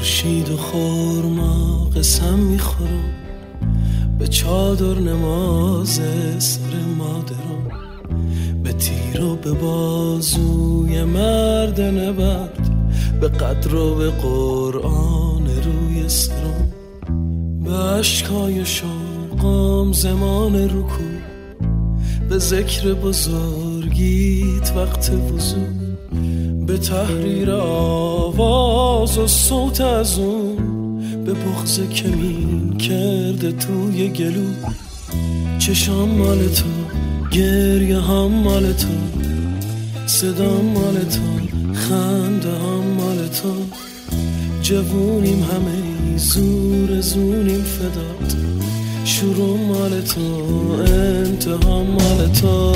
خورشید و خرما قسم میخورم به چادر نماز سر مادرم، به تیر و به بازوی مرد نبرد، به قدر و به قرآن روی سرم، به عشقای شوقم زمان رکوع، به ذکر بزرگیت وقت وضو، به تحریر آواز و صوت از اون، به بغض کمین کرده توی گلو. چشام مال تو، گریه هم مال تو، صدام مال تو، خنده هم مال تو، جوونیم همه زور زونیم فدات، شروع مال تو، انتها مال تو.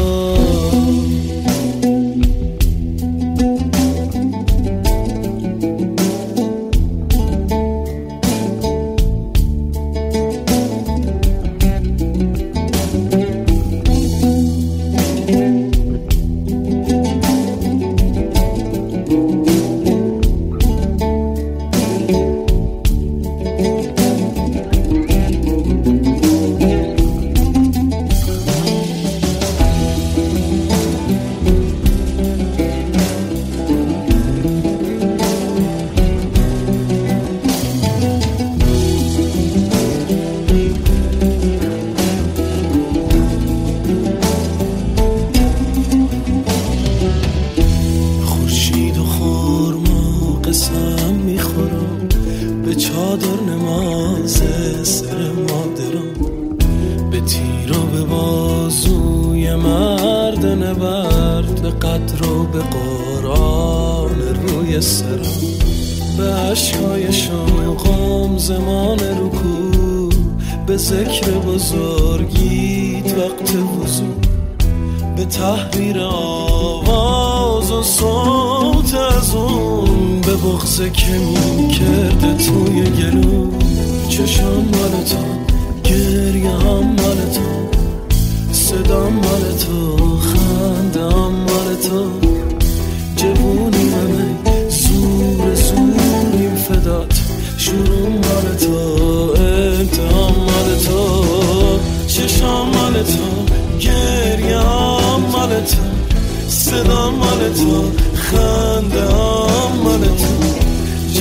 قسم میخورم به چادر نماز سر مادرم، به تیر و به بازوی مرد نبرد، به قدر و به قرآن روی سرم، به عشقای شوقم زمان رکوع، به ذکر بزرگیت وقت وضو، به تحریر آواز و صوت از اون، به بغض کمین کرده توی گلو. چشم مال تو، گریه هم مال تو، صدام مال تو، خنده هم مال تو، جوونی همه زور زوریم فدات، شروع مال تو، انتها مال تو. چشم مال تو، گریه هم مال تو، صدا مال تو، خنده هم مال تو،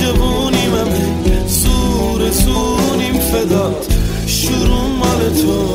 جوونیم همه زور زوریم فدات، شروع مال تو،